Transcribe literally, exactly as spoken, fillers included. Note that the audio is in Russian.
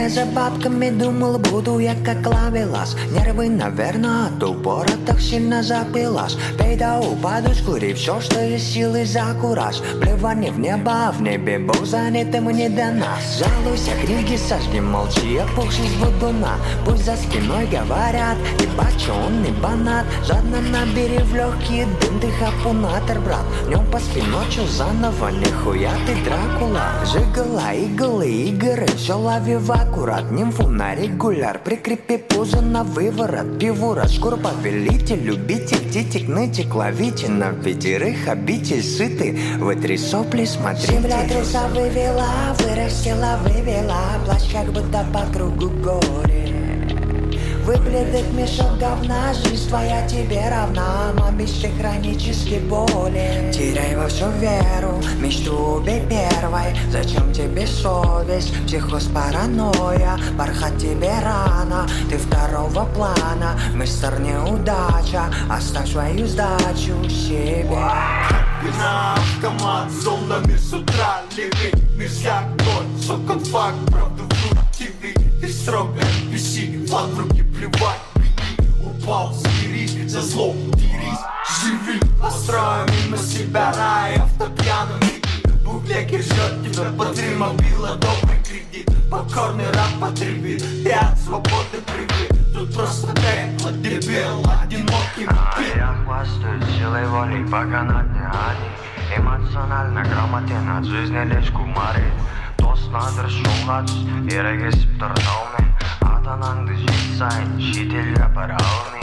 я за бабками думал, буду я как ловелас. Нервы, наверное, от упора так сильно запилась. Пей да упаду с кури, все, что есть силы за кураж. Плевание в небо, а в небе Бог занят, ему не до нас. Жалуйся, книги сожги, молчи, опухшись буду на. Пусть за спиной говорят, ебать, что он не банат. Жадно набери в легкие дым, ты хапунатор, брат. Днем поспи, ночью заново, нихуя ты Дракула. Жигала, иглы, игры, все лови в аккурат. Нимфу на регуляр, прикрепи пузо на выворот. Пивура, шкур повелитель, любитель, титик, нытик, ловите. На пятерых обитель сыты, вытри сопли, смотрите. Земля труса вывела, вырастила, вывела. Плащ как будто по кругу горе. Выглядит мешок говна, жизнь твоя тебе равна. Мамище хронические боли. Теряй во всю веру, мечту убей первой. Зачем тебе совесть, психоз, паранойя? Порхать тебе рано, ты второго плана. Мистер Неудача, оставь свою сдачу себе. На автомат, зонами с утра левей. Нельзя год, сокон факт, правда в ТВ. Ты строго виси, флаг в руки плевать, беги. Упал, смирись, за зло дерись, живи. Построим мимо себя рай, автопьяными. Буклякер ждет тебя, подри мобила, добрый кредит. Покорный раб потребит, ты от свободы привык. Тут просто пекло, дебил, одинокий мупит. А я хвастаюсь силой воли, пока на дне они. Эмоционально грамотен, от жизни лишь кумарит. Достатыр шуңғац, ерегесіп тұр таумен. Атанаңды жет сайын, шетелге бара алмай.